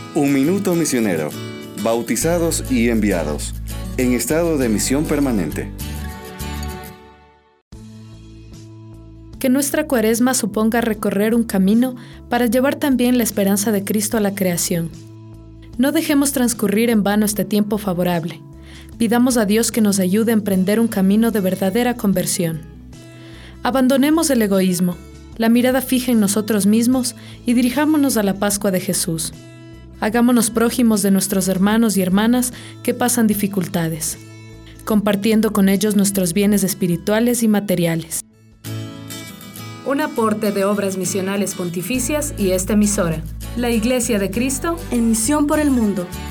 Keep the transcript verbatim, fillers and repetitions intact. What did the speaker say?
Un minuto misionero. Bautizados y enviados. En estado de misión permanente. Que nuestra Cuaresma suponga recorrer un camino para llevar también la esperanza de Cristo a la creación. No dejemos transcurrir en vano este tiempo favorable. Pidamos a Dios que nos ayude a emprender un camino de verdadera conversión. Abandonemos el egoísmo, la mirada fija en nosotros mismos y dirijámonos a la Pascua de Jesús. Hagámonos prójimos de nuestros hermanos y hermanas que pasan dificultades, compartiendo con ellos nuestros bienes espirituales y materiales. Un aporte de Obras Misionales Pontificias y esta emisora, la Iglesia de Cristo, en misión por el mundo.